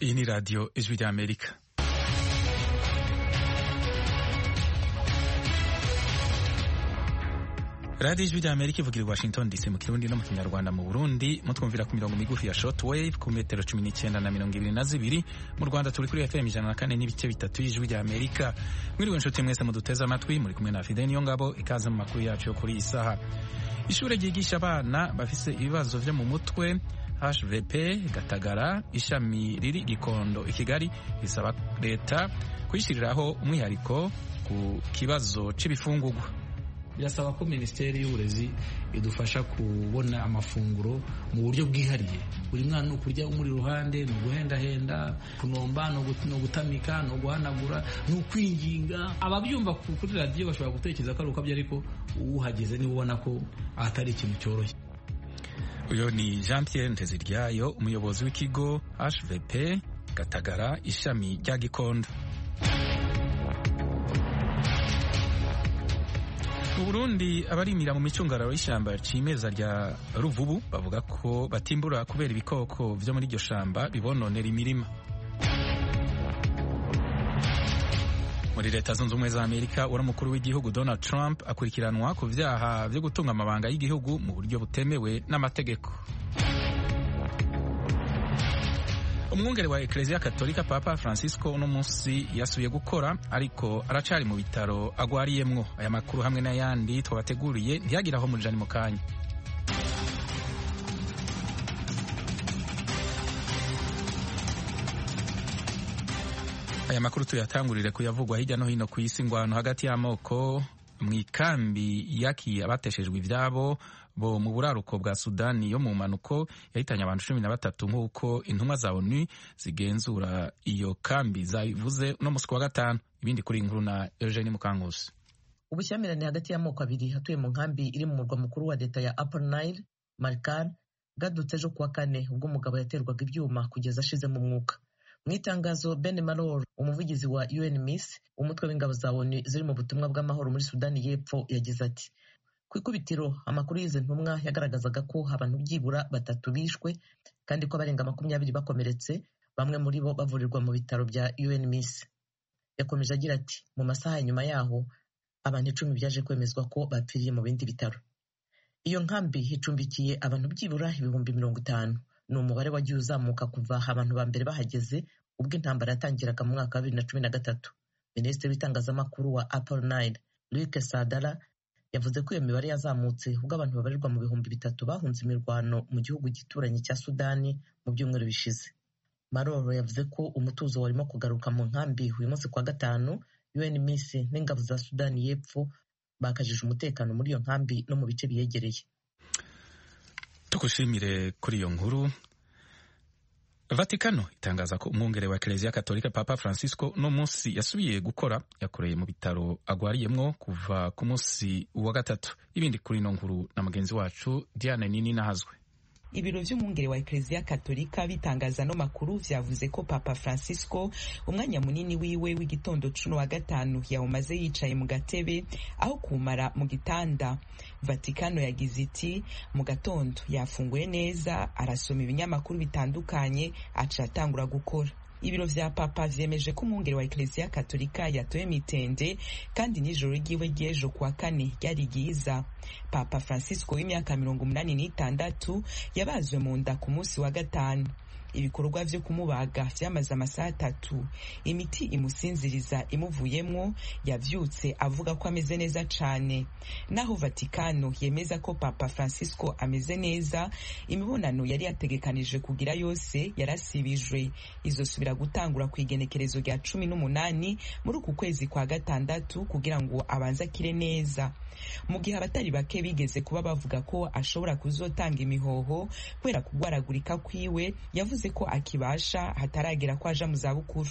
Iyi ni radiyo ijwi ry'Amerika. radiyo ijwi ry'Amerika ivugira i Washington DC mu Kirundi no mu Kinyarwanda. Mu Burundi mutwumvira ku mirongo migufi ya shortwave ku metero 19 na 22. Mu Rwanda turi kuri FM 104 n'ibice bitatu y'ijwi ry'Amerika. Mwiriwe nshuti mwese muduteze amatwi, muri kumwe na Fidel Niyongabo. Ikaze mu makuru yacu yo kuri iyi saha. Ishure ryigisha abana bafise ibibazo vyo mu mutwe HVP Gatagara ishami riri Gikondo i Kigali risaba leta kuyishiriraho umwihariko ku kibazo c'ibifungurwa. Birasaba ko Minisiteri y'Uburezi idufasha kubona amafunguro mu buryo bwihariye. Buri mwana ukurya umuri ruhande, no guhendahenda, kunomba, no gutamika, no guhanagura, no kwinginga. Ababyumva kuri radio bashobora gutekereza ko ari ukabye, ariko uhageze ni ubona ko atari ikintu cyoroshye. Uyo ni Jean Pierre Nteziryayo, umuyobozi w'ikigo HVP Gatagara ishami rya Gikondo. Mu Burundi abarimira mu micungararo y'ishamba cimeza rya Ruvubu bavuga ko batimbura kubera ibikoko vyo muri iryo shamba bibononera imirima. Muri Leta Zunze Ubumwe za Amerika uramukuru w'igihugu Donald Trump akurikiranwa ku vyaha vyo gutunga amabanga y'igihugu mu buryo butemewe n'amategeko. Umwungere wa Eklezia Katolika Papa Francisco uno munsi yasubiye gukora, ariko aracari mu bitaro agwariyemwo. Aya makuru hamwe n'ayandi twabateguriye ntiyagiraho muri jani mu kanya. Aya makuru tuyatangurire kuyavugwa hirya no hino ku isi. Ingwano hagati y'amoko mw'ikambi yakiye abateshejwe ivyabo bo mu buraruko bwa Sudani yo mu manuko yahitanye abantu 13 nk'uko intumwa za ONU zigenzura iyo kambi zabivuze no musi wa gatanu. Ibindi kuri inkuru na Eugene Mukankusi. Ubushyamirane hagati y'amoko abiri hatuye mu nkambi iri mu murwa mukuru wa leta ya Upper Nile, Malakal, bwadutse ejo kuwa kane ubwo umugabo yaterwaga ibyuma kugeza ashize mu mwuka. Mu itangazo, Ben Malor, umuvugizi wa UNMISS, umutwe w'ingabo za ONU ziri mu butumwa bw'amahoro muri Sudani y'Epfo, yagize ati: ku ikubitiro amakuru y'izi ntumwa yagaragazaga ko abantu byibura 3 bishwe kandi ko abarenga 20 bakomeretse, bamwe muri bo bavurirwa mu bitaro bya UNMISS. Yakomeje agira ati: mu masaha nyuma yaho abantu 10 byaje kwemezwa ko bapfiriye mu bindi bitaro. Iyo nkambi hicumbikiye abantu byibura 50,000. Ni umubare wagiye uzamuka kuva abantu ba mbere bahageze ubwo intambara yatangiraga mu mwaka wa 2013. Minisitiri w'itangazamakuru wa Upper Nile, Luc Sadala, yavuze ko iyo mibare yazamutse ubwo abantu babarirwa mu 3,000 bahunze imirwano mu gihugu gituranye cya Sudani mu byumweru bishize. Maroro yavuze ko umutuzo warimo kugaruka mu nkambi uyu munsi kwa gatanu. UNMISS n'ingabo za Sudani y'Epfo bakajije umutekano muri iyo nkambi no mu bice biyegereye. Tukushimire kuri iyo nkuru. Vatikano itangaza ko umwungere wa Eklezia Katolika Papa Francisco no munsi yasubiye gukora, yakoreye mu bitaro agwariyemwo kuva ku munsi wa gatatu. Ibindi kuri ino nkuru na mugenzi wacu Diane Nini Nahazwe. Ibiro vy'umwungere wa Eklezia Katolika bitangaza no makuru vyavuze ko Papa Francisco umwanya munini wiwe w'igitondo cuno wa gatanu yawumaze yicaye mu gatebe aho kumara mu gitanda. Vatikano yagize iti mu gatondo yafunguye neza, arasoma ibinyamakuru bitandukanye, aca atangura gukora. Ibiro vya Papa vyemeje ko umwungere wa Eklezia Katolika yatoye mitende kandi n'ijoro ryiwe ry'ejo kuwa kane ryari ryiza. Papa Francisco w'imyaka 86 yabazwe mu nda ku munsi wa gatanu. Ibikorwa vyo kumubaga vyamaze amasaha 3. Imiti imusinziriza imuvuyemwo, yavyutse avuga ko ameze neza cane. Naho Vatikano yemeza ko Papa Francisco ameze neza, imibonano yari yategekanije kugira yose yarasibijwe. Izosubira gutangura ku igenekerezo rya 18 muri uku kwezi kwa gatandatu kugira ngo abanze akire neza. Mu gihe abatari bake bigeze kuba bavuga ko ashobora kuzotanga imihoho kubera kugwaragurika kwiwe, yavuze ko akibasha hataragera ko aja mu zabukuru.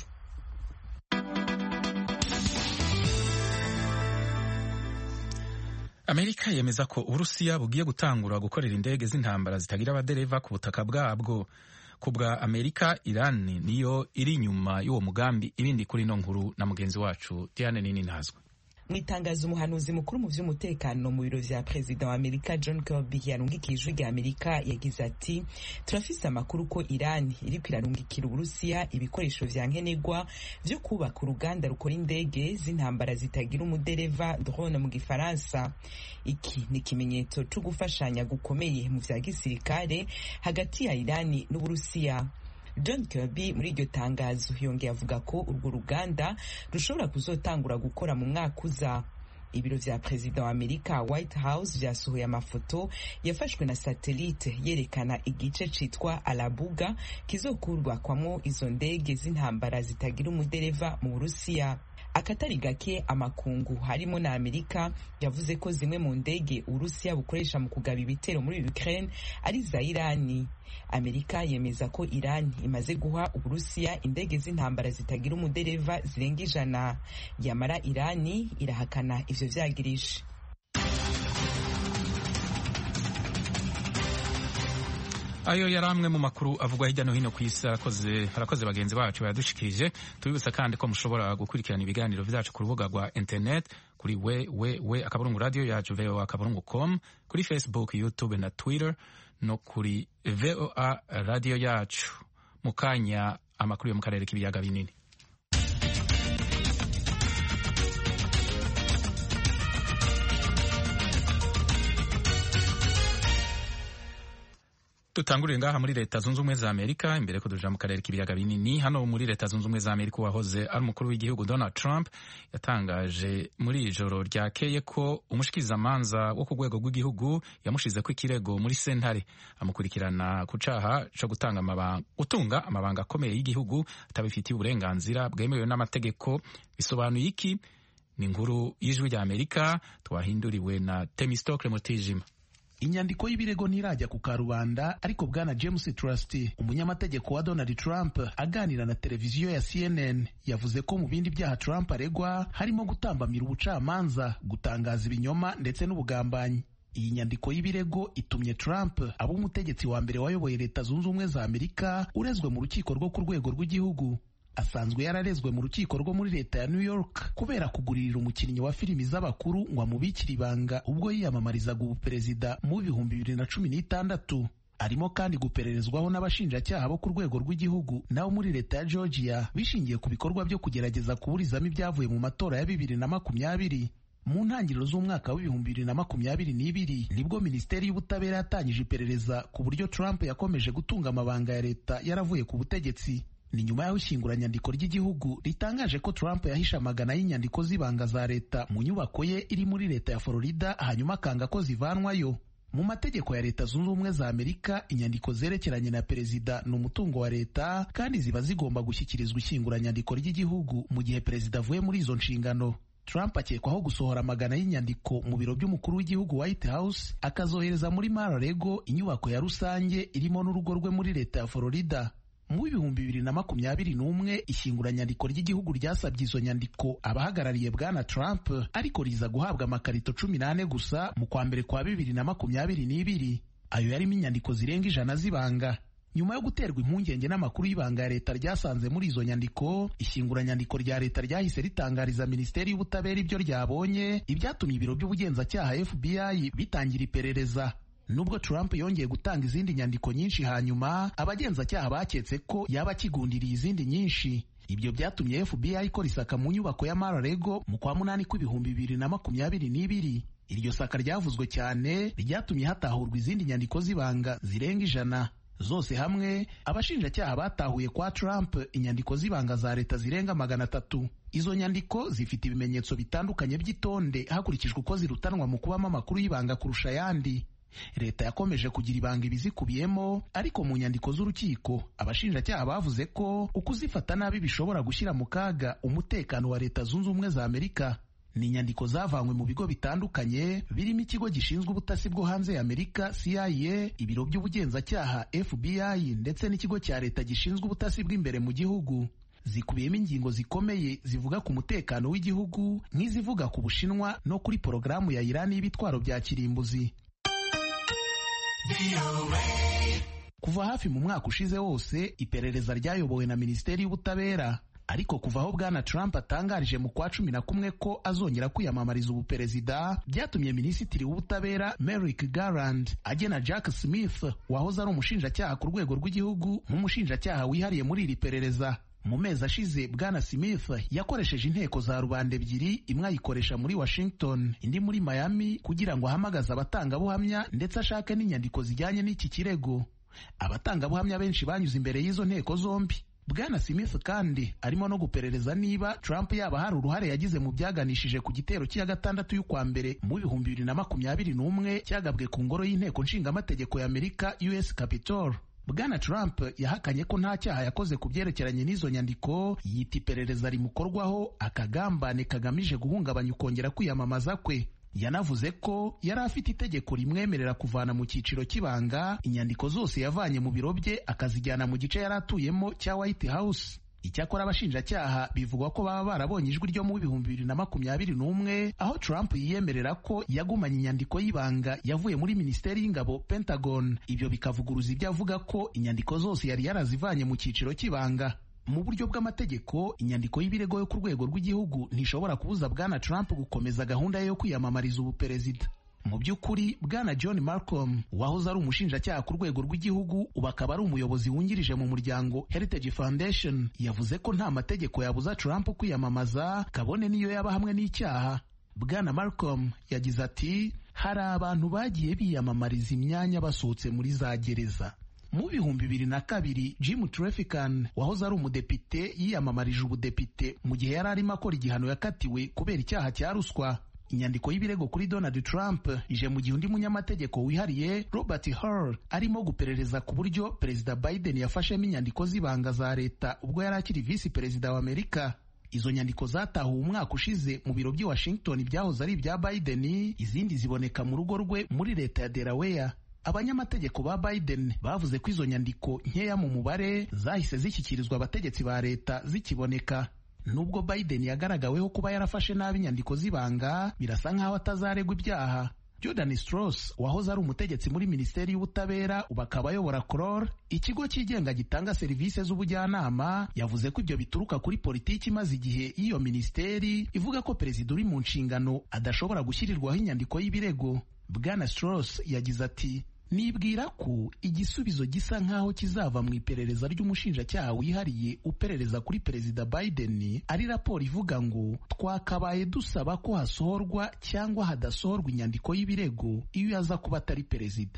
Amerika yemeza ko Uburusiya bugiye gutangura gukorera indege z'intambara zitagira abadereva ku butaka bwabwo. Kubwa Amerika, Iran niyo iri inyuma y'uwo mugambi. Ibindi kuri ino nkuru na mugenzi wacu Diane Nini Nahazwe. mu itangazo umuhanuzi mukuru mu vy'umutekano mu biro vya perezida wa Amerika John Kirby yarungikiye ijwi rya Amerika yagize ati turafise amakuru ko Iran iriko irarungikira Uburusiya ibikoresho vya nkenerwa vyo kubaka uruganda rukora indege z'intambara zitagira umudereva drone mu gifaransa. Iki ni ikimenyetso co gufashanya gukomeye mu vya gisirikare hagati ya Iran n'Uburusiya. John Kirby muri iryo tangazo yongeye avuga ko urwo ruganda rushobora kuzotangura gukora mu mwaka uza. Ibiro vya perezida wa Amerika White House vyasohoye amafoto yafashwe na satellite yerekana igice citwa Alabuga kizokurwa kwamwo izo ndege z'intambara zitagira umudereva mu Burusiya. Akatari gake amakungu harimo na Amerika yavuze ko zimwe mu ndege Urusiya bukoresha mu kugaba ibitero muri Ukraine ari za Irani. Amerika yemeza ko Iran imaze guha Uburusiya indege z'intambara zitagira umudereva zirenga 100. Yamara Irani irahakana ivyo vyagirije. Ayo yari amwe mu makuru avugwa hirya no hino ku isi. Harakoze bagenzi bacu bayadushikirije. Tubibutsa kandi ko mushobora gukurikirana ibiganiro vyacu ku rubuga rwa internet kuri www.radio.com, kuri Facebook, YouTube na Twitter no kuri VOA radio yacu. Mukanya amakuru yo mu karere k'ibiyaga binini. Tutangurire ngaha muri Leta Zunze Ubumwe za Amerika imbere ko duja mu karere k'ibiyaga binini. Hano muri Leta Zunze Ubumwe za Amerika wahoze ari umukuru w'igihugu Donald Trump yatangaje muri ijoro ryakeye ko umushikirizamanza wo ku rwego rw'igihugu yamushizeko ikirego muri sentare amukurikirana ku caha co gutunga amabanga akomeye y'igihugu atabifitiye uburenganzira bwemewe n'amategeko. Bisobanuye iki? Ni inkuru y'ijwi rya Amerika twahinduriwe na Temistokle Mutijima. Inyandiko y'ibirego ntirajya ku karubanda, ariko bwana James Trusty, umunyamategeko wa Donald Trump, aganira na televiziyo ya CNN, yavuze ko mu bindi byaha Trump aregwa harimo gutambamira ubucamanza, gutangaza ibinyoma ndetse n'ubugambanyi. Iyi nyandiko y'ibirego itumye Trump aba umutegetsi wa mbere wayoboye Leta Zunze Ubumwe za Amerika urezwe mu rukiko rwo ku rwego rw'igihugu. Asanzwe yararezwe mu rukiko rwo muri leta ya New York kubera kuguririra umukinnyi wa filimi z'abakuru ngo amubikire ibanga ubwo yiyamamarizaga ubuperezida mu 2016. Arimo kandi gupererezwaho n'abashinjacyaha bo ku rwego rw'igihugu nabo muri leta ya Georgia bishingiye ku bikorwa byo kugerageza kuburizamo ibyavuye mu matora ya 2020. Mu ntangiriro z'umwaka wa 2022 nibwo Minisiteri y'Ubutabera yatangije iperereza ku buryo Trump yakomeje gutunga amabanga ya leta yaravuye ku butegetsi. Ni nyuma y'aho ishyinguranyandiko ry'igihugu ritangaje ko Trump yahishe amagana y'inyandiko z'ibanga za leta mu nyubako ye iri muri leta ya Florida, hanyuma akanga ko zivanwayo. Mu mategeko ya Leta Zunze Ubumwe za Amerika, inyandiko zerekeranye na perezida ni umutungo wa leta kandi ziba zigomba gushyikirizwa ishyinguranyandiko ry'igihugu mu gihe perezida avuye muri izo nshingano. Trump akekwaho gusohora amagana y'inyandiko mu biro by'umukuru w'igihugu White House, akazohereza muri Mar-a-Lago, inyubako ya rusange irimo n'urugo rwe muri leta ya Florida. Mu 2021 ishyinguranyandiko ry'igihugu ryasabye izo nyandiko abahagarariye bwana Trump, ariko riza guhabwa amakarito 18 gusa mu kwa mbere kwa 2022. Ayo yarimo inyandiko zirenga 100 z'ibanga. Nyuma yo guterwa impungenge n'amakuru y'ibanga ya leta ryasanze muri izo nyandiko, ishyinguranyandiko rya leta ryahise ritangariza Minisiteri y'Ubutabera ibyo ryabonye, ibyatumye ibiro by'ubugenzacyaha FBI bitangira iperereza. Nubwo Trump yongeye gutanga izindi nyandiko nyinshi, hanyuma abagenzacyaha baketse ko yaba akigundiriye izindi nyinshi. Ibyo byatumye FBI ikora isaka mu nyubako ya Mar-a-Lago mu kwa 8 2022. Iryo saka ryavuzwe cyane, ryatumye hatahurwa izindi nyandiko z'ibanga zirenga 100. Zose hamwe abashinjacyaha batahuye kwa Trump inyandiko z'ibanga za leta zirenga 300. Izo nyandiko zifite ibimenyetso bitandukanye by'itonde hakurikijwe uko zirutanwa mu kubamo amakuru y'ibanga kurusha ayandi. Leta yakomeje kugira ibanga ibizikubiyemo, ariko mu nyandiko z'urukiko abashinjacyaha bavuze ko ukuzifata nabi bishobora gushyira mu kaga umutekano wa Leta Zunze Ubumwe za Amerika. Ni inyandiko zavanywe mu bigo bitandukanye birimo ikigo gishinzwe ubutasi bwo hanze ya Amerika CIA, ibiro by'ubugenzacyaha FBI ndetse n'ikigo cya leta gishinzwe ubutasi bw'imbere mu gihugu. Zikubiyemo ingingo zikomeye zivuga ku mutekano w'igihugu, nk'izivuga ku Bushinwa no kuri porogaramu ya Iran y'ibitwaro bya kirimbuzi. Kuva hafi mu mwaka ushize wose, iperereza ryayobowe na Minisiteri y'Ubutabera ariko kuva aho bwana Trump atangarije mu kwa 11 ko azongera kwiyamamariza ubuperezida, byatumye minisitiri w'ubutabera Merrick Garland agena Jack Smith wahoze ari umushinjacyaha ku rwego rw'igihugu nk'umushinjacyaha wihariye muri iri perereza. Mu mezi ashize bwana Smith yakoresheje inteko za rubanda ebyiri, imwe ayikoresha muri Washington indi muri Miami, kugira ngo ahamagaze abatangabuhamya ndetse ashake n'inyandiko zijyanye n'iki kirego. Abatangabuhamya benshi banyuze imbere y'izo nteko zombi. Bwana Smith kandi arimo no guperereza niba Trump yaba hari uruhare yagize mu byaganishije ku gitero cya 6 y'ukwa mbere mu 2021 cyagabwe ku ngoro y'inteko nshingamategeko ya Amerika US Capitol. Bwana Trump yahakanye ko nta cyaha yakoze ku byerekeranye n'izo nyandiko, yita iperereza rimukorwaho akagambane kagamije guhungabanya ukongera kwiyamamaza kwe. Yanavuze ko yari afite itegeko rimwemerera kuvana mu cyiciro cy'ibanga inyandiko zose yavanye mu biro bye akazijyana mu gice yari atuyemo cya White House. Icyakora abashinjacyaha bivugwa ko baba barabonye ijwi ryo mu 2021 aho Trump yiyemerera ko yagumanye inyandiko y'ibanga yavuye muri Minisiteri y'Ingabo Pentagon. Ibyo bikavuguruza ibyo avuga ko inyandiko zose yari yarazivanye mu cyiciro cy'ibanga. Mu buryo bw'amategeko, inyandiko y'ibirego yo ku rwego rw'igihugu ntishobora kubuza bwana Trump gukomeza gahunda ye yo kwiyamamariza ubuperezida. Mu by'ukuri bwana John Malcolm wahoze ari umushinjacyaha ku rwego rw'igihugu ubu akaba ari umuyobozi wungirije mu muryango Heritage Foundation yavuze ko nta mategeko yabuza Trump kwiyamamaza kabone niyo yaba hamwe n'icyaha. Bwana Malcolm yagize ati, hari abantu bagiye biyamamariza imyanya basohotse muri za gereza. Mu 2002 Jim Traficant wahoze ari umudepite yiyamamarije ubudepite mu gihe yari arimo akora igihano yakatiwe kubera icyaha cya ruswa. Inyandiko y'ibirego kuri Donald Trump ije mu gihe undi munyamategeko wihariye Robert Hur arimo guperereza ku buryo Perezida Biden yafashemo inyandiko z'ibanga za leta ubwo yari akiri visi perezida wa Amerika. Izo nyandiko zatahuwe umwaka ushize mu biro by'i Washington byahoze ari ibya Biden, izindi ziboneka mu rugo rwe muri leta ya Delaware. Abanyamategeko ba Biden bavuze ko izo nyandiko nkeya mu mubare zahise zishyikirizwa abategetsi ba leta zikiboneka. Nubwo Biden yagaragaweho kuba yarafashe nabi inyandiko z'ibanga, birasa nk'aho atazaregwa ibyaha. Jordan Strauss wahoze ari umutegetsi muri Minisiteri y'Ubutabera ubu akaba ayobora CROL, ikigo cyigenga gitanga serivisi z'ubujyanama, yavuze ko ibyo bituruka kuri politiki imaze igihe y'iyo minisiteri ivuga ko perezida uri mu nshingano adashobora gushyirirwaho inyandiko y'ibirego. Bwana Strauss yagize ati, nibwira ko igisubizo gisa nk'aho kizava mu iperereza ry'umushinjacyaha wihariye uperereza kuri Perezida Biden ari raporo ivuga ngo twakabaye dusaba ko hasohorwa cyangwa hadasohorwa inyandiko y'ibirego iyo yaza kuba atari perezida.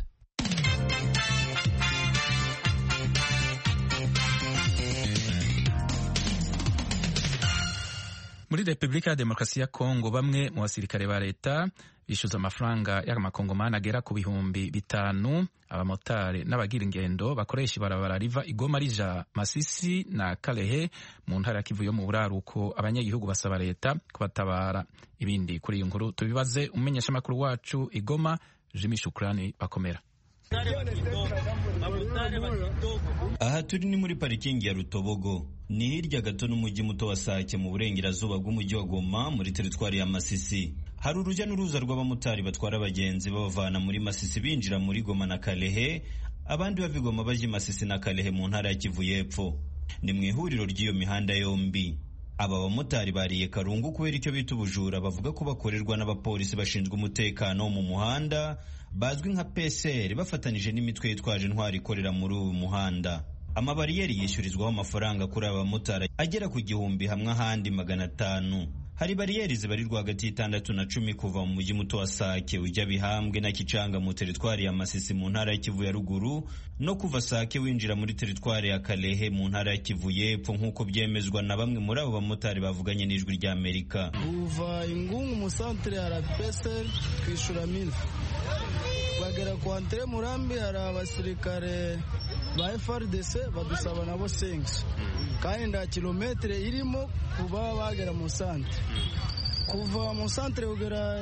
Muri Repubulika ya Demokarasi ya Kongo, bamwe mu basirikare ba leta bishyuza amafaranga y'amakongomani agera ku 5,000 abamotari n'abagira ingendo bakoresha ibarabara riva Igoma rija Masisi na Kalehe mu ntara ya Kivu yo mu buraruko. Abanyagihugu basaba leta kubatabara. Ibindi kuri iyi nkuru tubibaze umumenyeshamakuru wacu Igoma, Jimmy Shukrani Bakomera. Aha turi ni muri parikingi ya Rutobogo, ni hirya gato n'umujyi muto wa Sake mu burengerazuba bw'umujyi wa Goma muri teritwari ya Masisi. Hari urujya n'uruza rw'abamotari batwara abagenzi babavana muri Masisi binjira muri Goma na Kalehe, abandi bava Goma baje Masisi na Kalehe mu ntara ya Kivu y'Epfo. Ni mu ihuriro ry'iyo mihanda yombi. Aba bamotari bariye karungu kubera icyo bita ubujura, bavuga ko bakorerwa n'abapolisi bashinzwe umutekano mu muhanda bazwi nka PCR, bafatanije n'imitwe yitwaje intwari ikorera muri uyu muhanda. Amabariyeri yishyurizwaho amafaranga kuri aba bamotari agera ku 1,000 hamwe ahandi 500. Hari bariyeri zibarirwa hagati y'itandatu na 10 kuva mu mujyi muto wa Sake ujya Bihambwe na Kicanga mu teritwari ya Masisi mu ntara ya Kivu ya ruguru, no kuva Sake winjira muri teritwari ya Kalehe mu ntara ya Kivu y'Epfo, nk'uko byemezwa na bamwe muri abo bamotari bavuganye n'ijwi rya Amerika. Uva Ingungu mu centre ya RPSR kwishura 1000, bagera kwa Antre Murambi hari abasirikare ba FRDC badusaba nabo 5, kandi nda kilometre irimo kuba bagera mu centre. kuva mu centre kugera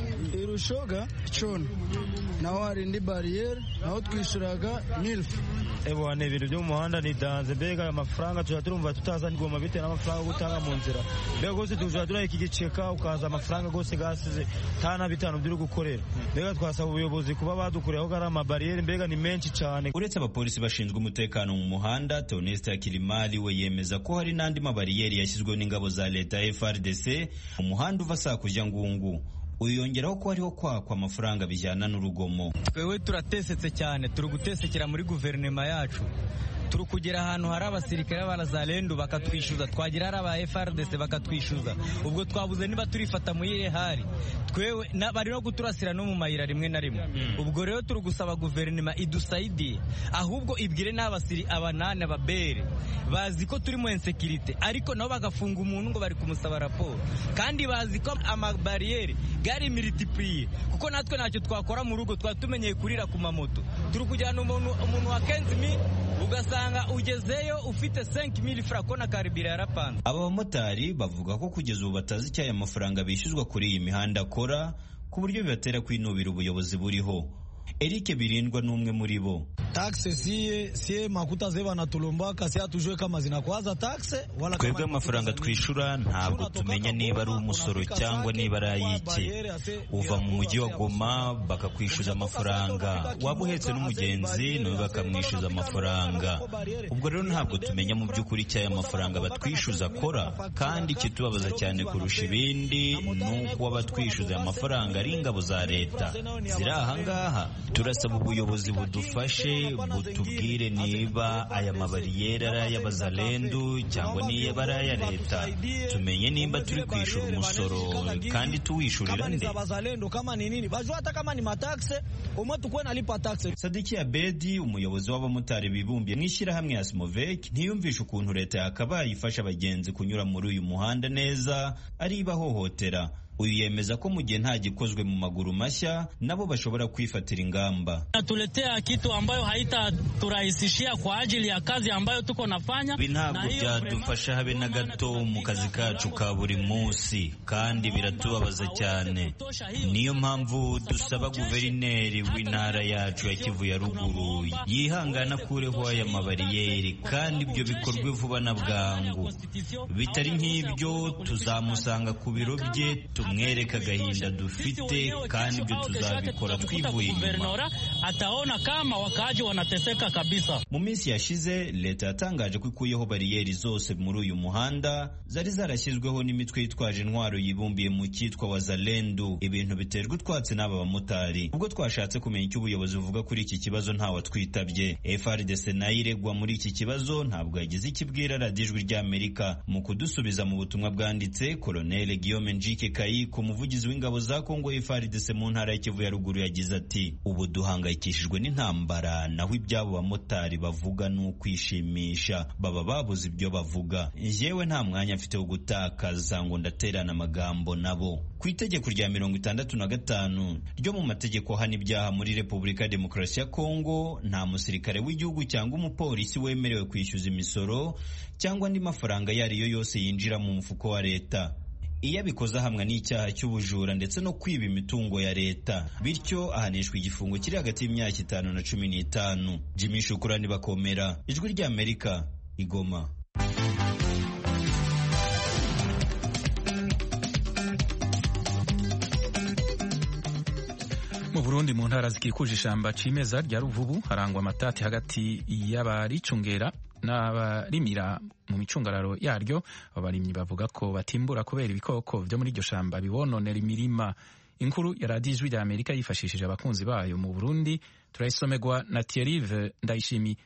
Irushoga Chono naho hari indi barriere naho twishuraga 1000. Ebone ibintu byo mu muhanda ni danze, mbega amafaranga tuja turumva tutaza nigoma bite n'amafaranga gutanga mu nzira, mbega gose tuja turaya iki giceka ukaza amafaranga gose gasize tana bitanu byo gukorera, mbega twasaba ubuyobozi kuba badukureho gara amabarriere, mbega ni menshi cyane. Uretse abapolisi bashinzwe umutekano mu muhanda, Theoneste Kilimali we yemeza ko hari n'andi mabariyeri yashyizweho n'ingabo za leta FARDC mu muhanda uva Sakujya Ngungu. Uyongeraho ko hariho kwakwa amafaranga bijyana n'urugomo. Twewe turatesetse cyane, turi gutesekera muri guverinoma yacu, turi kugera ahantu hari abasirikare b'Abazalendo bakatwishyuza, twagira hari aba FARDC bakatwishyuza, ubwo twabuze niba turifata mu yihe hari, twewe bari no guturasira no mu mayira rimwe na rimwe. Ubwo rero turi gusaba guverinoma idusaidiye, ahubwo ibwire n'abasiri abanane ababere bazi ko turi mu insekirite, ariko nabo bagafunga umuntu ngo bari kumusaba raporo, kandi bazi ko amabariyeri gari multiplier, kuko natwe ntacyo twakora mu rugo, twatumenyeye kurira ku mamoto, turi kujyana umuntu wa 15000 ugasanga ugezeyo ufite 5000 francs kona karibira yarapanze. Aba bamotari bavuga ko kugeza ubu batazi icyo aya mafaranga bishyuzwa kuri iyi mihanda akora, ku buryo bibatera kwinubira ubuyobozi buriho. Eric Birindwa n'umwe muri bo. Taxe siye makuta zeba na tulombaka siya tujue kama zinakwaza taxe wala. Twebwe amafaranga twishura ntabwo tumenya niba ari umusoro cyangwa niba ari ayiki. Uva mu mujyi wa Goma bakakwishyuza amafaranga, waba uhetse n'umugenzi nawe bakamwishyuza amafaranga. Ubwo rero ntabwo tumenya mu by'ukuri cy'aya mafaranga batwishyuza akora, kandi kitubabaza cyane kurusha ibindi nuko abatwishyuza amafaranga ari ingabo za leta ziri aha ngaha. Turasaba ubuyobozi budufashe butubwire niba aya mabariyeri ari ay'Abazalendo cyangwa niba ari aya leta, tumenye nimba turi kwishyura umusoro kandi tuwishurira nde. Sadiki Abedi, umuyobozi w'abamotari bibumbiye mu ishyirahamwe ya Smovek, ntiyumvisha ukuntu leta yakabaye ifasha abagenzi kunyura muri uyu muhanda neza ari ibahohotera. Uyu yemeza ko mu gihe nta gikozwe mu maguru mashya nabo bashobora kwifatira ingamba. Tuletea kitu ambayo haitaturahisishia kwa ajili ya kazi ambayo tuko nafanya. Ntabwo byadufasha habe na gato mu kazi kacu ka buri munsi, kandi biratubabaza cyane. Niyo mpamvu dusaba guverineri w'intara yacu ya Kivu ya ruguru yihangana kureho aya mabariyeri, kandi ibyo bikorwe vuba na bwangu. Bitari nk'ibyo tuzamusanga ku biro bye tumwereka agahinda dufite, kandi ibyo tuzabikora twivuye inyuma. Ataona kama wakaji wanateseka kabisa. Mu minsi yashize leta yatangaje ko ikuyeho bariyeri zose muri uyu muhanda zari zarashyizweho n'imitwe yitwaje intwaro yibumbiye mu cyitwa Wazalendo. Ibintu biterwa utwatsi n'aba bamotari. Ubwo twashatse kumenya icyo ubuyobozi buvuga kuri iki kibazo ntawe twitabye. FARDC nayo iregwa muri iki kibazo ntabwo yagize ikibwira radiyo Ijwi ry'Amerika. Mu kudusubiza mu butumwa bwanditse, Colonel Guillaume Njike Kayiko, umuvugizi w'ingabo za Kongo FARDC mu ntara ya Kivu ya ruguru, yagize ati: ubu duhangayikishijwe n'intambara, naho ibyabo bamotari bavuga ni ukwishimisha, baba babuze ibyo bavuga. Jewe nta mwanya mfite wo gutakaza ngo ndaterana amagambo nabo. Ku itegeko rya 65 ryo mu mategeko hana ibyaha muri Repubulika ya Demokarasi ya Kongo, nta musirikare w'igihugu cyangwa umupolisi wemerewe kwishyuza imisoro cyangwa andi mafaranga yariyo yose yinjira mu mufuko wa leta. Iyo abikoze ahamwa n'icyaha cy'ubujura ndetse no kwiba imitungo ya leta, bityo ahanishwa igifungo kiri hagati y'imyaka 5 na 15. Jimmy Shukurani Bakomera, Ijwi ry'Amerika, Igoma. Mu Burundi, mu ntara zikikuje ishamba cimeza rya Ruvubu, harangwa amatati hagati y'abaricungera n'abarimira mu micungararo yaryo. Abarimyi bavuga ko batimbura kubera ibikoko byo muri iryo shamba bibononera imirima. Inkuru ya radiyo Ijwi ry'Amerika yifashishije abakunzi bayo mu Burundi turayisomerwa na Thierry Ndayishimiye.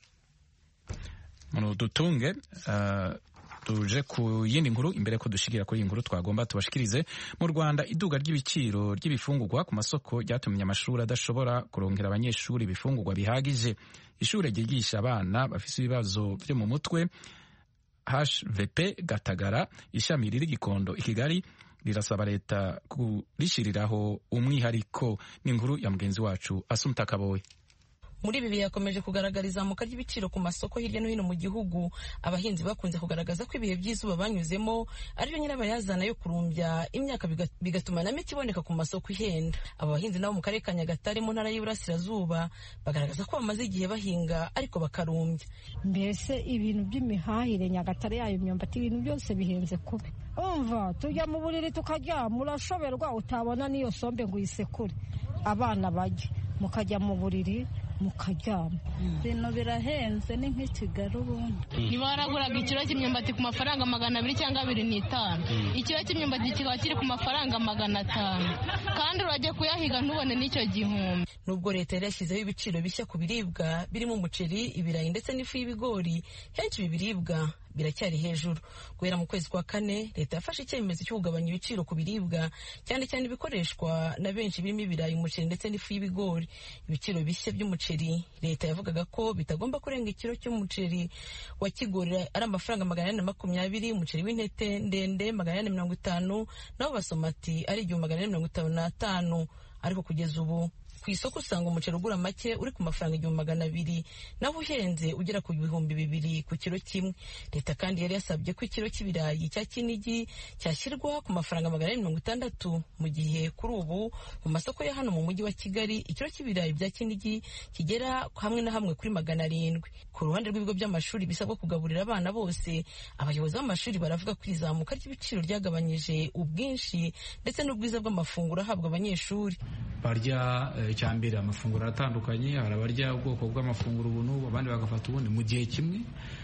Dutunge tuje ku yindi nkuru. Imbere ko dushigira kuri iyi nkuru twagomba tubashikirize, mu Rwanda iduga ry'ibiciro ry'ibifungurwa ku masoko ryatumye amashuri adashobora kurongera abanyeshuri ibifungurwa bihagije. Ishure ryigisha abana bafise ibibazo byo mu mutwe HVP Gatagara, ishami riri Gikondo i Kigali, rirasaba leta kurishiriraho umwihariko. Ni inkuru ya mugenzi wacu Asumta Kaboye. Muri ibi yakomeje kugaragara izamuka ry'ibiciro ku masoko hirya no hino mu gihugu. Abahinzi bakunze kugaragaza ko ibihe by'izuba banyuzemo ariyo nyirabayazana yo kurumbya imyaka bigatuma na mike iboneka ku masoko ihenda. Aba bahinzi nabo mu karere ka Nyagatare mu ntara y'Iburasirazuba bagaragaza ko bamaze igihe bahinga ariko bakarumbya. Mbese ibintu by'imihahire Nyagatare yayo imyumbati ibintu byose bihenze kubi. Umva tujya mu buriri tukaryama urashoberwa utabona niyo sombe ngo uyisekure abana bajye mukajya mu buriri mukaryama. Ibintu birahenze ni nk'Ikigali ubundi. Niba waraguraga ikiro cy'imyumbati ku mafaranga 200 cyangwa 250, ikiro cy'imyumbati kikaba kiri ku mafaranga 500 kandi urajya kuyahiga ntubone n'icyo gihumbi. Nubwo leta yari yashyizeho ibiciro bishya ku biribwa birimo umuceri, ibirayi ndetse n'ifu y'ibigori, henshi ibi biribwa biracyari hejuru. Guhera mu kwezi kwa kane leta yafashe icyemezo cyo kugabanya ibiciro ku biribwa cyane cyane ibikoreshwa na benshi birimo ibirayi, umuceri ndetse n'ifu y'ibigori. Ibiciro bishya by'umuceri leta yavugaga ko bitagomba kurenga ikiro cy'umuceri wa kigori ari amafaranga 420, umuceri w'intete ndende 450, naho basomati ari 455. Ariko kugeza ubu ku isoko usanga umuceri ugura make uri ku mafaranga 200, naho uhenze ugera ku 2,000 ku kiro kimwe. Leta kandi yari yasabye ko ikiro cy'ibirayi cya Kinigi cyashyirwa ku mafaranga 460, mu gihe kuri ubu mu masoko ya hano mu mujyi wa Kigali ikiro cy'ibirayi bya Kinigi kigera hamwe na hamwe kuri 700. Ku ruhande rw'ibigo by'amashuri bisabwa kugaburira abana bose, abayobozi b'amashuri baravuga ko izamuka ry'ibiciro ryagabanyije ubwinshi ndetse n'ubwiza bw'amafunguro ahabwa abanyeshuri. Barya cyambere amafunguro atandukanye, hari abarya ubwoko bw'amafunguro ubuntu, abandi bagafata ubundi mu gihe kimwe.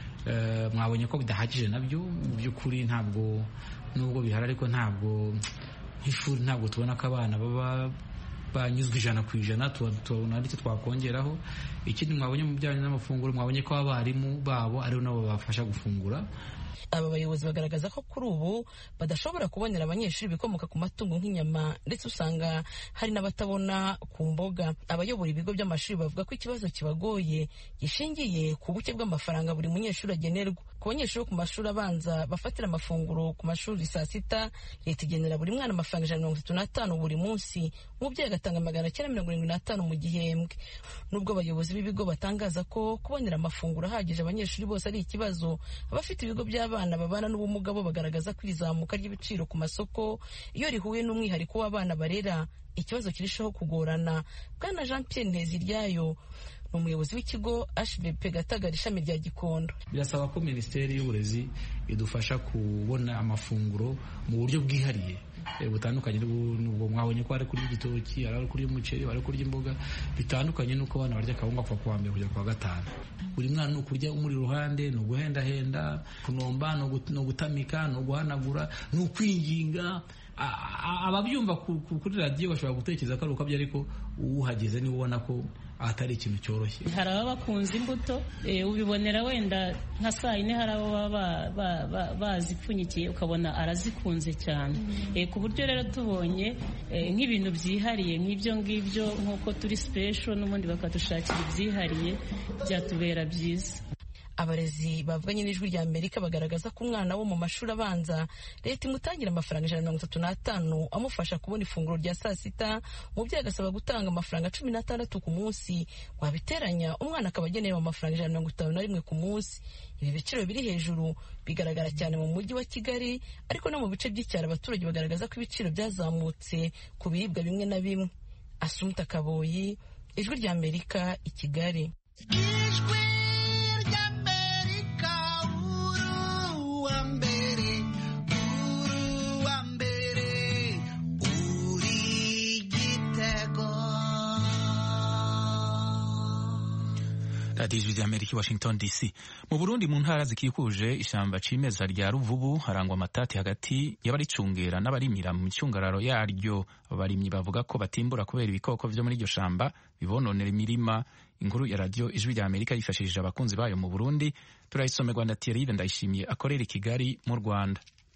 Mwabonye ko bidahagije nabyo mu by'ukuri, ntabwo nubwo bihari ariko ntabwo nk'ishuri ntabwo tubona ko abana baba banyuzwe 100%, tubona ariko twakongeraho. Ikindi mwabonye mu bijyanye n'amafunguro, mwabonye ko abarimu babo aribo nabo bafasha gufungura. Aba bayobozi bagaragaza ko kuri ubu badashobora kubonera abanyeshuri ibikomoka ku matungo nk'inyama, ndetse usanga hari n'abatabona ku mboga. Abayobora ibigo by'amashuri bavuga ko ikibazo kibagoye gishingiye ku buke bw'amafaranga buri munyeshuri agenerwa. Ku banyeshuri bo ku mashuri abanza bafatira amafunguro ku mashuri saa sita, leta igenera buri mwana amafaranga 135 buri munsi, umubyeyi agatanga 975 mu gihembwe. Nubwo abayobozi b'ibigo batangaza ko kubonera amafunguro ahagije abanyeshuri bose ari ikibazo, abafite ibigo by'abana babana n'ubumuga bo bagaragaza ko izamuka ry'ibiciro ku masoko iyo rihuye n'umwihariko w'abana barera ikibazo kirushaho kugorana. Bwana Jean Pierre Nteziryayo ni umuyobozi w'ikigo HBP Gatagara ishami rya Gikondo. Birasaba ko Minisiteri y'Uburezi idufasha kubona amafunguro mu buryo bwihariye butandukanye. Nubwo mwabonye ko ari kuri igitoki, ari kuri umuceri, ari kuri imboga, bitandukanye nuko abana barya kawunga kuva ku wa mbere kugera ku wa gatanu. Buri mwana ni ukurya umuri ruhande, ni uguhendahenda, kunomba, ni ugutamika, ni uguhanagura, ni ukwinginga. Ababyumva kuri radiyo bashobora gutekereza ko ari ukabyo, ariko uhageze niwe ubona ko atari ikintu cyoroshye. Hari ababa bakunze imbuto, ubibonera wenda nka saa yine, hari ababa bazipfunyikiye ukabona arazikunze cyane. Ku buryo rero tubonye nk'ibintu byihariye nk'ibyo ngibyo, nk'uko turi special n'ubundi bakadushakira ibyihariye, byatubera byiza. Abarezi bavuganye n'Ijwi rya Amerika bagaragaza ko umwana wo mu mashuri abanza leta imutangira amafaranga 135 amufasha kubona ifunguro rya saa sita, umubyeyi agasaba gutanga amafaranga 16 ku munsi, wabiteranya umwana akaba agenewe amafaranga 151 ku munsi. Ibi biciro biri hejuru bigaragara cyane mu mujyi wa Kigali, ariko no mu bice by'icyaro abaturage bagaragaza ko ibiciro byazamutse ku biribwa bimwe na bimwe. Asumta Kaboyi, Ijwi rya Amerika, i Kigali. Ijwi rya Amerika, Washington DC. Mu Burundi, mu ntara zikikuje ishyamba cimeza rya Ruvubu harangwa amatati hagati y'abaricungera n'abarimira mu micungararo yaryo. Abarimyi bavuga ko batimbura kubera ibikoko vyo muri iryo shamba bibononera imirima. Inkuru ya radio Ijwi rya Amerika yifashishije abakunzi bayo mu Burundi turayisomerwa na Thierry Ndayishimiye akorera i Kigali mu Rwanda.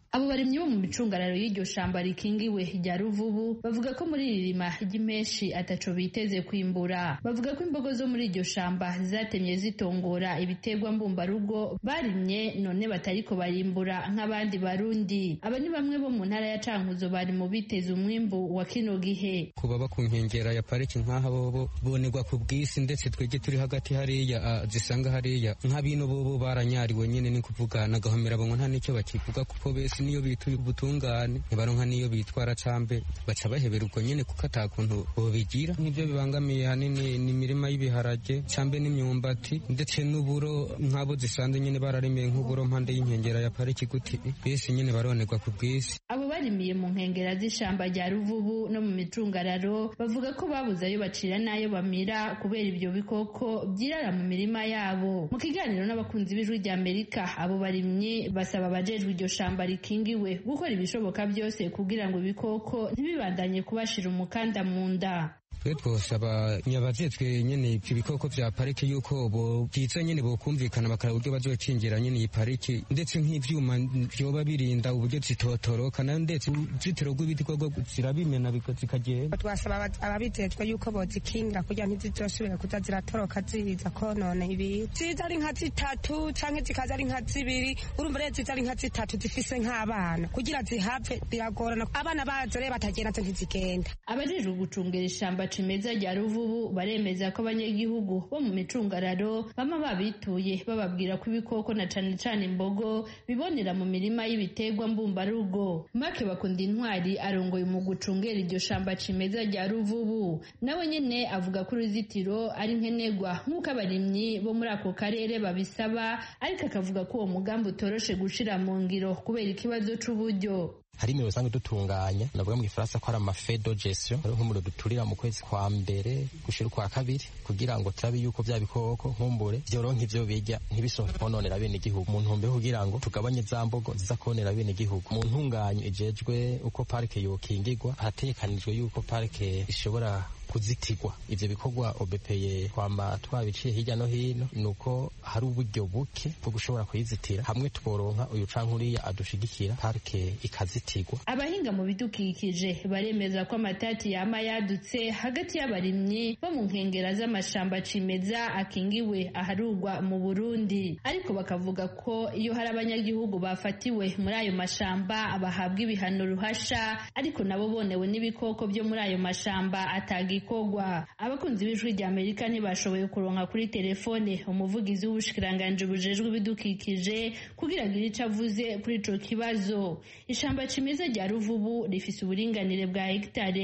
abo barimyi bo mu micungararo y'iryo shamba rikingiwe rya Ruvubu bavuga ko muri iri rima ry'impeshi ataco biteze kwimbura. Bavuga ko imbogo zo muri iryo shamba zatemye zitongora ibiterwa mbumbarugo barimye, none batariko barimbura nk'abandi barundi. Aba ni bamwe bo mu ntara ya Cankuzo bari mu biteze umwimbu wa kino gihe. Kubaba ku nkengera ya pariki nk'aha bobo bonerwa ku bw'isi, ndetse twege turi hagati hariya zisanga hariya nk'abino bobo baranyariwe nyene, ni kuvuga nagahomera bongo nta nicyo bakivuga, kuko bese niyo bituye ubutungane ntibaronka niyo bitwara cambe baca bahebera ubwo nyene, kuko atakuntu bobigira. Nk'ivyo bibangamiye hanini ni imirima y'ibiharage cambe n'imyumbati, ndetse n'uburo nk'abo zisanze nyene bararimiye nk'uburo mpande y'inkengera ya pariki, guti bese nyene baronerwa ku bw'isi. Abo barimiye mu nkengera z'ishamba rya Ruvubu no mu micungararo bavuga ko babuze ayo bacira n'ayo bamira kubera ibyo bikoko byirara mu mirima yabo. Mu kiganiro n'abakunzi b'Ijwi rya Amerika, abo barimyi basaba abajejwe iryo shamba rikingiwe gukora ibishoboka byose kugira ngo ibikoko ntibibandanye kubashira umukanda mu nda. Twe twosaba nyabajejwe nyene ibyo bikoko vya pariki yuko bo byiza nyene bokumvikana bakara uburyo bazokingira nyene iyi pariki, ndetse nk'ivyuma vyoba birinda uburyo zitotoroka, na ndetse zitero rw'ibikoko zirabimena zikagenda. Twasaba ababijejwe yuko bozikingira kugira ntizizosubira kuza ziratoroka ziza konona ibintu. Ziza ari nka zitatu canke zikaza ari nka zibiri, urumva rero ziza ari nka zitatu zifise nk'abana kugira zihave biragorana, abana bazo rero batagenda zo ntizigenda. Abajejwe gucungera ishamba cimeza rya Ruvubu baremeza ko abanyagihugu bo mu micungararo bama babituye bababwira ko ibikoko na cane cane imbogo bibonera mu mirima y'ibiterwa mbumbarugo. Make Bakunda Intwari arongoye mu gucungera iryo shamba cimeza rya Ruvubu, nawe nyene avuga ko uruzitiro ari nkenerwa nk'uko abarimyi bo muri ako karere babisaba, ariko akavuga ko uwo mugambi utoroshe gushira mu ngiro kubera ikibazo c'uburyo. hari imiro usanga dutunganya navuga mu gifaransa ko ari amafedo gestion nk'umuro duturira mu kwezi kwa mbere gushira kwa kabiri kugira ngo turabe yuko bya bikoko nkumbure vyoronka ivyo bijya ntibisohoke kononera bene igihugu mu ntumbe kugira ngo tugabanye za mbogo ziza konera bene igihugu. Mu ntunganyo ijejwe uko parike yokingirwa hatekanijwe yuko parike ishobora kuzitigwa. Ivyo bikorwa OBPE kwama twabiciye hirya no hino nuko hari uburyo buke bwo gushobora kuyizitira, hamwe tworonka uyu cankuriya adushigikira parike ikazitigwa. Abahinga mu bidukikije baremeza ko amatati yama yadutse hagati y'abarimyi bo mu nkengera z'amashamba cimeza akingiwe aharugwa mu Burundi, ariko bakavuga ko iyo hari abanyagihugu bafatiwe muri ayo mashamba bahabwa ibihano ruhasha, ariko nabo bonewe n'ibikoko byo muri ayo mashamba atagi kogwa. Abakunzi b'Ijwi rya Amerika ntibashoboye kuronka kuri telefone umuvugizi w'ubushikiranganje bujejwe ibidukikije kugira ngo irica avuze kuri ico kibazo. Ishamba cimeza rya Ruvubu rifise uburinganire bwa hegitare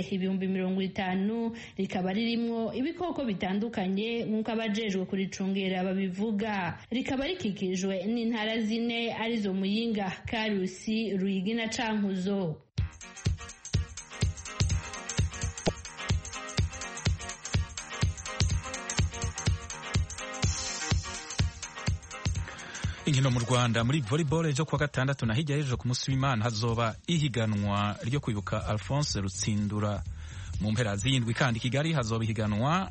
50,000 rikaba ririmwo ibikoko bitandukanye nk'uko abajejwe kuricungera babivuga. Rikaba rikikijwe n'intara zine arizo Muyinga, Karusi, Ruyigi na Cankuzo. Inkino mu Rwanda muri volleyball ejo kuwa gatandatu na hirya y'ejo ku munsi w'Imana hazoba ihiganwa ryo kwibuka Alphonse Rutsindura. Mu mpera z'indwi kandi Kigali hazoba ihiganwa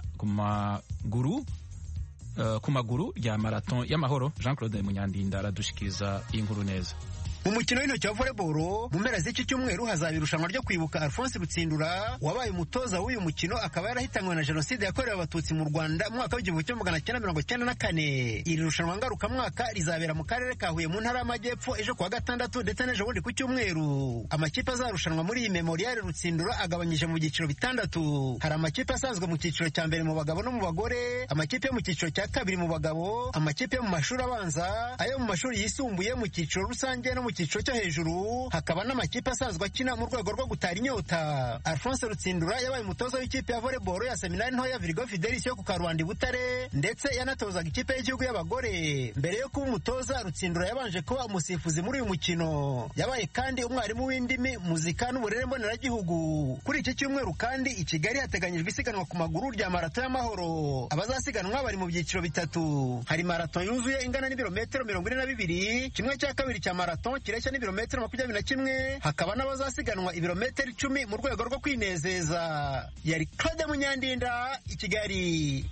ku maguru rya marathon y'amahoro. Jean Claude Munyandinda aradushikiriza iyi nkuru neza. Mu mukino w'intoki wa volleyball mu mpera z'iki cyumweru hazaba irushanwa ryo kwibuka Alphonse Rutsindura wabaye umutoza w'uyu mukino akaba yarahitanywe na jenoside yakorewe abatutsi mu Rwanda mu mwaka w'1994. Iri rushanwa ngaruka mwaka rizabera mu karere ka Huye mu ntara y'Amajyepfo ejo kuwa gatandatu ndetse n'ejo bundi ku cyumweru. Amakipe azarushanwa muri iyi Memorial Rutsindura agabanyije mu byiciro bitandatu. Hari amakipe asanzwe mu cyiciro cya mbere mu bagabo no mu bagore, amakipe yo mu cyiciro cya kabiri mu bagabo, amakipe yo mu mashuri abanza, ayo mu mashuri yisumbuye mu cyiciro rusange no mu cyiciro cyo hejuru, hakaba n'amakipe asanzwe akina mu rwego rwo gutara inyota. Alphonse Rutsindura yabaye umutoza w'ikipe ya volleyball ya seminari ntoya Virgo Fidelis yo ku Karubanda i Butare, ndetse yanatozaga ikipe y'igihugu y'abagore. Mbere yo kuba umutoza, Rutsindura yabanje kuba umusifuzi muri uyu mukino. Yabaye kandi umwarimu w'indimi, muzika n'uburere mboneragihugu. Kuri iki cyumweru kandi i Kigali hateganyijwe isiganwa ku maguru rya marato y'amahoro. Abazasiganwa bari mu byiciro bitatu. Hari marato yuzuye ingana n'ibirometero 42, kimwe cya kabiri cya marato kireshya n'ibirometero 21, hakaba n'abazasiganwa ibirometero 10 mu rwego rwo kwinezeza. Yari Claude Munyandinda i Kigali.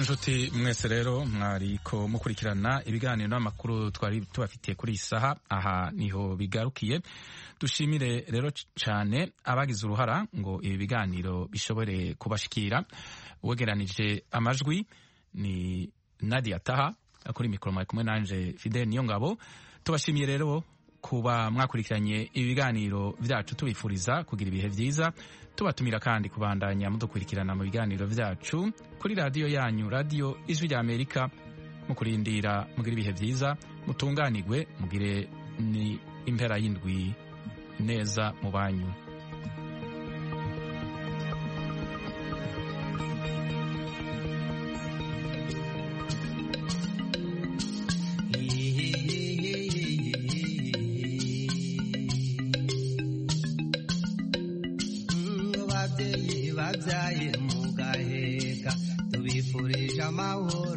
inshuti mwese rero mwariko mukurikirana ibiganiro n'amakuru twari tubafitiye kuri iyi saha. Aha niho bigarukiye. Dushimire rero cyane abagize uruhara ngo ibi biganiro bishobore kubashikira. Uwegeranije amajwi ni Nadia Taha, kuri mikoro mwari kumwe nanje Fidel Niyongabo. Tubashimiye rero kuba mwakurikiranye ibi biganiro byacu, tubifuriza kugira ibihe byiza, tubatumira kandi kubandanya mudukurikirana mu biganiro byacu kuri radiyo yanyu, radiyo Ijwi rya Amerika. Mu kurindira mugire ibihe byiza, mutunganirwe, mugire ni impera y'indwi neza mu banyu.